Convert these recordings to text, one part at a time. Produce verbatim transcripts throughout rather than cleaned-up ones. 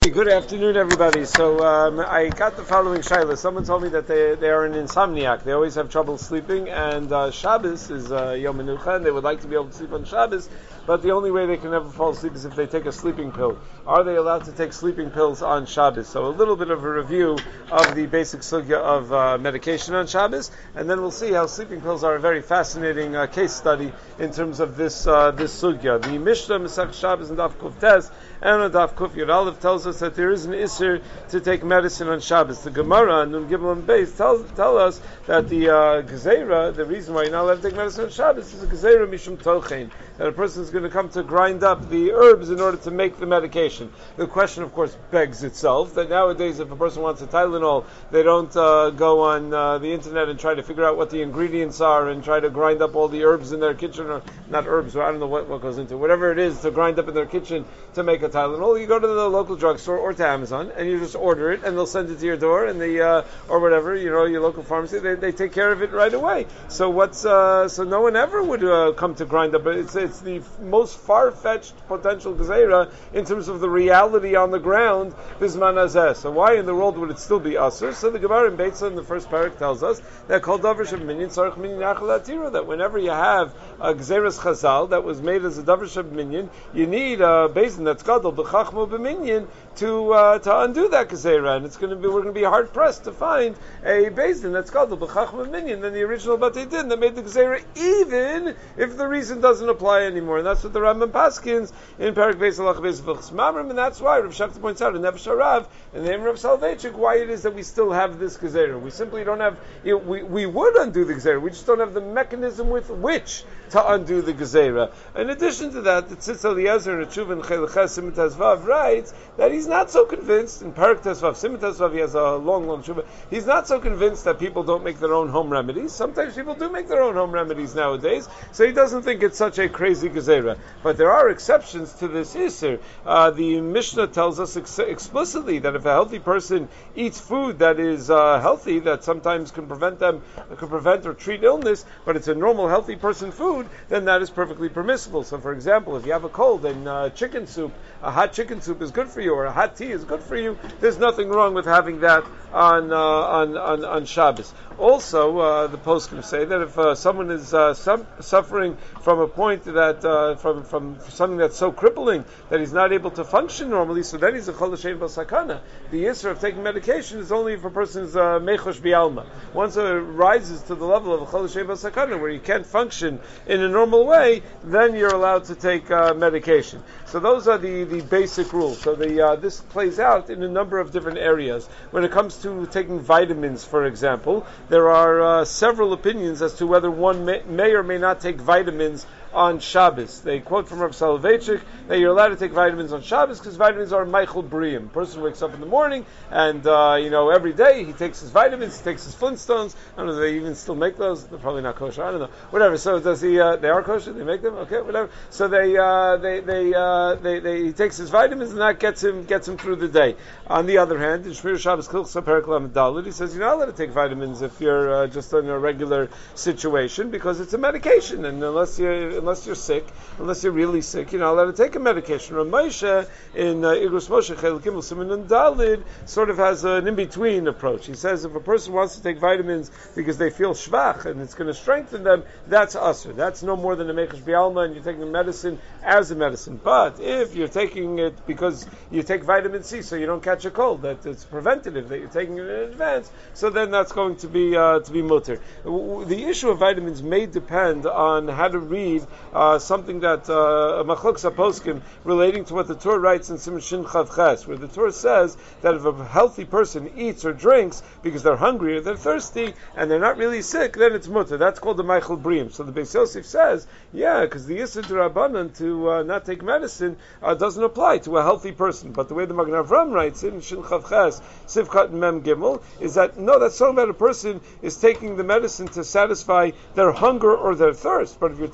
Okay, good afternoon, everybody. So um, I got the following shaila. Someone told me that they they are an insomniac. They always have trouble sleeping, and uh, Shabbos is uh, Yom Menucha, and they would like to be able to sleep on Shabbos, but the only way they can never fall asleep is if they take a sleeping pill. Are they allowed to take sleeping pills on Shabbos? So a little bit of a review of the basic sugya of uh, medication on Shabbos, and then we'll see how sleeping pills are a very fascinating uh, case study in terms of this uh, this sugya. The Mishnah Masech Shabbos and Daf Kuf Tes and on Daf Kuf Yud Aleph tells us that there is an isser to take medicine on Shabbos. The Gemara Nun Gimel and Beis tell, tell us that the uh, Gezeira, the reason why you're not allowed to take medicine on Shabbos is a Gezeira Mishum Tochein, that a person is going to come to grind up the herbs in order to make the medication. The question, of course, begs itself that nowadays if a person wants a Tylenol, they don't uh, go on uh, the internet and try to figure out what the ingredients are and try to grind up all the herbs in their kitchen, or not herbs, or I don't know what, what goes into it. Whatever it is to grind up in their kitchen to make a Tylenol, you go to the local drugstore or to Amazon and you just order it and they'll send it to your door, and the uh, or whatever, you know, your local pharmacy, they, they take care of it right away. So what's uh, so no one ever would uh, come to grind up. It's it's the most far-fetched potential gezeira in terms of the reality on the ground. Bisman hazeh. So why in the world would it still be asur? So the Gemara in Beitza in the first parak tells us that kol davar sheminyan tzarich minyan yachal atira, that whenever you have a gezeiras chazal that was made as a davar sheminyan, you need a basin that's gadol b'chachmo b'minyan to uh, to undo that gezeira, and it's going to be we're going to be hard pressed to find a basin that's gadol b'chachmo b'minyan than the original Batei Din that made the gezeira, even if the reason doesn't apply anymore. And that's what the Rambam paskins in Parak Beis Halach Beis V'chs Mamrim, and that's why Rav Shakta points out in Nefesh Harav in the name of Rav Soloveitchik why it is that we still have this gezeira. We simply don't have. You know, we we would undo the gezeira. We just don't have the mechanism with which to undo the gezeira. In addition to that, the Tzitz Eliezer in Tshuva and Chelches Siman Tezvav writes that he's not so convinced in Parak Tezvav Siman Tezvav. He has a long, long Tshuva. He's not so convinced that people don't make their own home remedies. Sometimes people do make their own home remedies nowadays, so he doesn't think it's such a crazy gezeira. But there are exceptions to this isser. Uh, the Mishnah tells us ex- explicitly that if a healthy person eats food that is uh, healthy, that sometimes can prevent them, can prevent or treat illness, but it's a normal, healthy person food, then that is perfectly permissible. So, for example, if you have a cold and uh, chicken soup, a hot chicken soup is good for you, or a hot tea is good for you, there's nothing wrong with having that on uh, on, on on Shabbos. Also, uh, the poskim say that if uh, someone is uh, sum- suffering from a point that uh, from from something that's so crippling that he's not able to function normally, so then he's a chol l'shein b'sakana. The issur of taking medication is only if a person's uh, mechosh bialma. Once it rises to the level of a chol l'shein b'sakana, where you can't function in a normal way, then you're allowed to take uh, medication. So those are the, the basic rules. So the uh, this plays out in a number of different areas. When it comes to taking vitamins, for example, there are uh, several opinions as to whether one may, may or may not take vitamins on Shabbos. They quote from Rav Soloveitchik that you're allowed to take vitamins on Shabbos because vitamins are Michael Briam. A person wakes up in the morning and, uh, you know, every day he takes his vitamins, he takes his Flintstones. I don't know, do they even still make those? They're probably not kosher. I don't know. Whatever. So does he, uh, they are kosher? They make them? Okay, whatever. So they, uh, they, they, uh, they, they, he takes his vitamins and that gets him, gets him through the day. On the other hand, in Shmir Shabbos Kilchsa Perek Lamed Daled, he says you're not allowed to take vitamins if you're uh, just in a regular situation because it's a medication, and unless you unless you're sick, unless you're really sick, you're not allowed to take a medication. Ramesha in uh, Igros Moshe Chel Gimel Siman Nun Daled sort of has an in-between approach. He says if a person wants to take vitamins because they feel shvach and it's going to strengthen them, that's usher. That's no more than a mechosh bialma, and you're taking the medicine as a medicine. But if you're taking it because you take vitamin C so you don't catch a cold, that it's preventative, that you're taking it in advance, so then that's going to be uh, to be mutter. The issue of vitamins may depend on how to read uh, something that uh, a machlok poskim relating to what the Torah writes in Siman Shin Chav Ches, where the Torah says that if a healthy person eats or drinks because they're hungry or they're thirsty and they're not really sick, then it's mutter. That's called the Michael Briam. So the Beis Yosef says, yeah, because the Yisur D'Rabbanan to uh, not take medicine uh, doesn't apply to a healthy person. But the way the Magen Avram writes it in Shin Chav Ches, Sivkat Mem Gimel, is that no, that's talking about a person is taking the medicine to satisfy their hunger or their thirst. But if you're taking it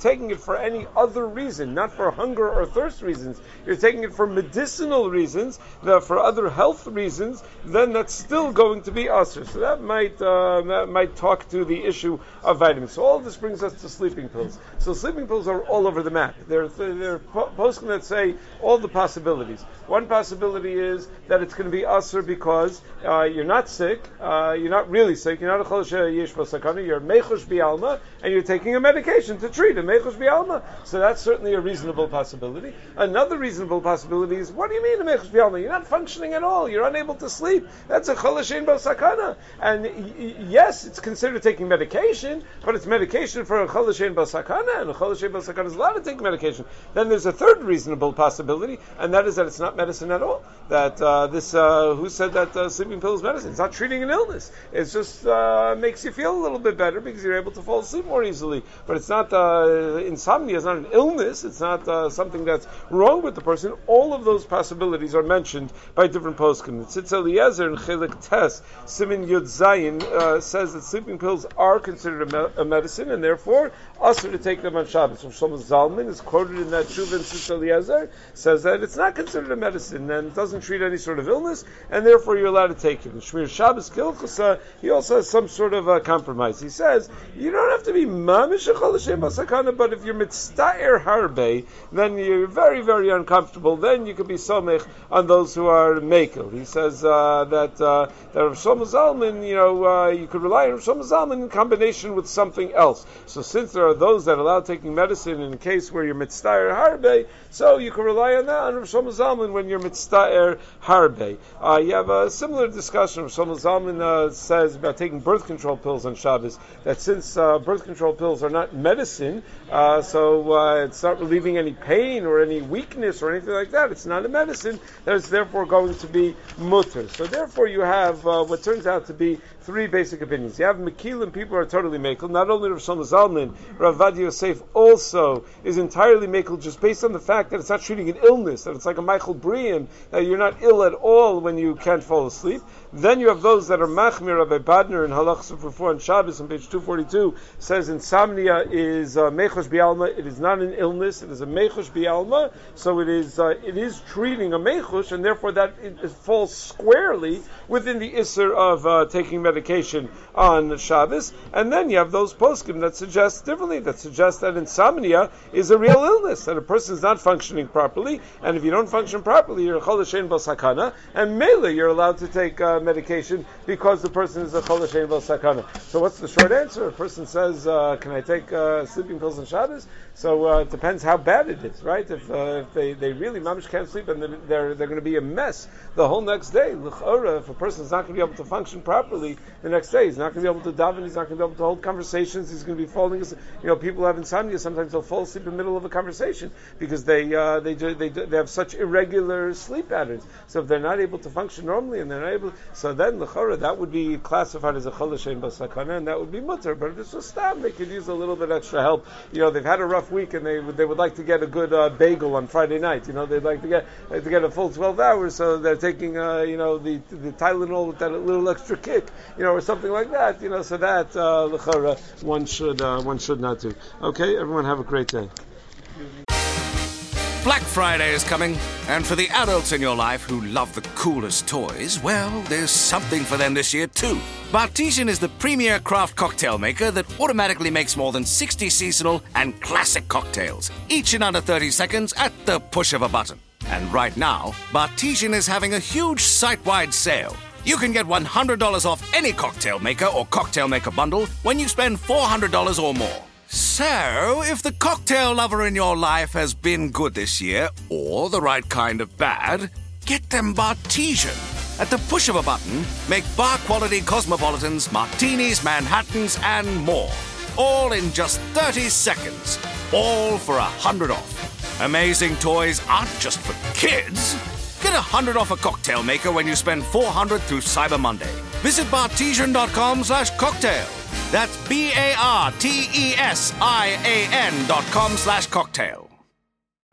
for any other reason, not for hunger or thirst reasons, you're taking it for medicinal reasons, for other health reasons, then that's still going to be usher. So that might uh, that might talk to the issue of vitamins. So all of this brings us to sleeping pills. So sleeping pills are all over the map. There, there are poskim that say all the possibilities. One possibility is that it's going to be usher because uh, you're not sick, uh, you're not really sick, you're not a chol sheyesh b'sakana, you're mechush bi'alma, and you're taking a medication to treat a mechush bi'alma. So that's certainly a reasonable possibility. Another reasonable possibility is, what do you mean a mechush bi'alma? You're not functioning at all. You're unable to sleep. That's a chol sheyesh b'sakana. And y- y- yes, it's considered taking medication, but it's medication for a chol sheyesh b'sakana, and a chol sheyesh b'sakana is allowed to take medication. Then there's a third reasonable possibility, and that is that it's not medicine at all. That uh, this, uh, who said that uh, sleeping pill is medicine? It's not treating an illness. It just uh, makes you feel a little bit better because you're able to fall asleep more easily. But it's not, uh, insomnia is not an illness. It's not uh, something that's wrong with the person. All of those possibilities are mentioned by different poskim. The Tzitz Eliezer in Chelik Tes, Simin Yud Zayin, uh, says that sleeping pills are considered a, me- a medicine, and therefore usher to take them on Shabbos. So Shlomo Zalman is quoted in that Shuv in Tzitz Eliezer, says that it's not considered a medicine and it doesn't treat any sort of illness, and therefore you're allowed to take it. In Shmir Shabbos Kilchasa, he also has some sort of uh, compromise. He says you don't have to be mamish chol sheyesh b'sakana, but if you're mitztaer harbe, then you're very, very uncomfortable. Then you could be somech on those who are mekel. He says uh, that uh, that Rav Shlomo Zalman, you know, uh, you could rely on Rav Shlomo Zalman in combination with something else. So since there are those that allow taking medicine in a case where you're mitztaer harbe, so you can rely on that on Rav Shlomo Zalman when you're mitztaer harbe. Uh, you have a similar discussion. Rav Shlomo Zalman uh, says about taking birth control pills on Shabbos, that since uh, birth control pills are not medicine, uh, so uh, it's not relieving any pain or any weakness or anything like that, it's not a medicine, that it's therefore going to be mutter. So therefore you have uh, what turns out to be three basic opinions. You have Mekilim, people are totally mekel. Not only Rav Shlomo Zalman, Rav Vadia Yosef also is entirely mekel, just based on the fact that it's not treating an illness, that it's like a Michael Brian, that you're not ill at all when you can't fall asleep. Then you have those that are machmir. Rabbi Badner in Halachas for four on Shabbos on page two forty-two says insomnia is uh, mechush bi'alma. It is not an illness. It is a mechush bi'alma. So it is uh, it is treating a mechush, and therefore that it, it falls squarely within the isser of uh, taking medication on Shabbos. And then you have those poskim that suggest differently, that suggest that insomnia is a real illness, that a person is not functioning properly, and if you don't function properly, you're a chol sheyesh b'sakana, and mele you're allowed to take uh, medication because the person is a chol sheyesh b'sakana. So what's the short answer? A person says, uh, can I take uh, sleeping pills on Shabbos? So uh, it depends how bad it is, right? If, uh, if they, they really mamish can't sleep and they're they're going to be a mess the whole next day. L'chora, if a person's not going to be able to function properly the next day, he's not going to be able to daven, he's not going to be able to hold conversations, he's going to be falling asleep. You know, people have insomnia, sometimes they'll fall asleep in the middle of a conversation because they uh, they, do, they do, they have such irregular sleep patterns. So if they're not able to function normally and they're not able, so then l'chora, that would be classified as a chol sheyesh b'sakana, and that would be mutter. But if it's just stop, they could use a little bit extra help. You know, they've had a rough week and they would they would like to get a good uh, bagel on Friday night. You know, they'd like to get like to get a full twelve hours, so they're taking uh, you know the the Tylenol with that little extra kick, you know, or something like that. You know, so that uh, l'chora one should uh, one should not do. Okay, everyone have a great day. Black Friday is coming, and for the adults in your life who love the coolest toys, well, there's something for them this year too. Bartesian is the premier craft cocktail maker that automatically makes more than sixty seasonal and classic cocktails, each in under thirty seconds at the push of a button. And right now, Bartesian is having a huge site-wide sale. You can get one hundred dollars off any cocktail maker or cocktail maker bundle when you spend four hundred dollars or more. So, if the cocktail lover in your life has been good this year, or the right kind of bad, get them Bartesian. At the push of a button, make bar-quality cosmopolitans, martinis, Manhattans, and more. All in just thirty seconds. All for one hundred off. Amazing toys aren't just for kids. Get one hundred off a cocktail maker when you spend four hundred through Cyber Monday. Visit bartesian.com slash cocktail. That's B-A-R-T-E-S-I-A-N dot com slash cocktail.